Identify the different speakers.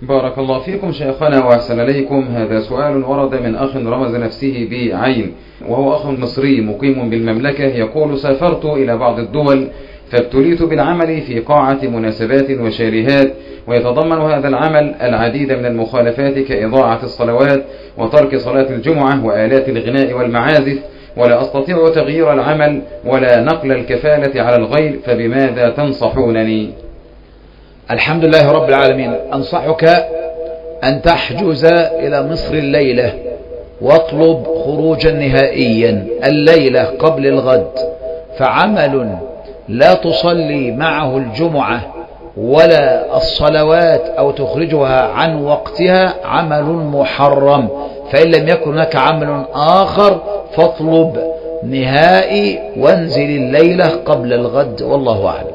Speaker 1: بارك الله فيكم شيخنا وأحسن إليكم. هذا سؤال ورد من أخ رمز نفسه بعين، وهو أخ مصري مقيم بالمملكة، يقول: سافرت إلى بعض الدول فابتليت بالعمل في قاعة مناسبات وشاليهات، ويتضمن هذا العمل العديد من المخالفات كإضاعة الصلوات وترك صلاة الجمعة وآلات الغناء والمعازف، ولا أستطيع تغيير العمل ولا نقل الكفالة على الغير، فبماذا تنصحونني؟
Speaker 2: الحمد لله رب العالمين. أنصحك أن تحجز إلى مصر الليلة واطلب خروجا نهائيا الليلة قبل الغد، فعمل لا تصلي معه الجمعة ولا الصلوات أو تخرجها عن وقتها عمل محرم، فإن لم يكن هناك عمل آخر فاطلب نهائي وانزل الليلة قبل الغد، والله أعلم.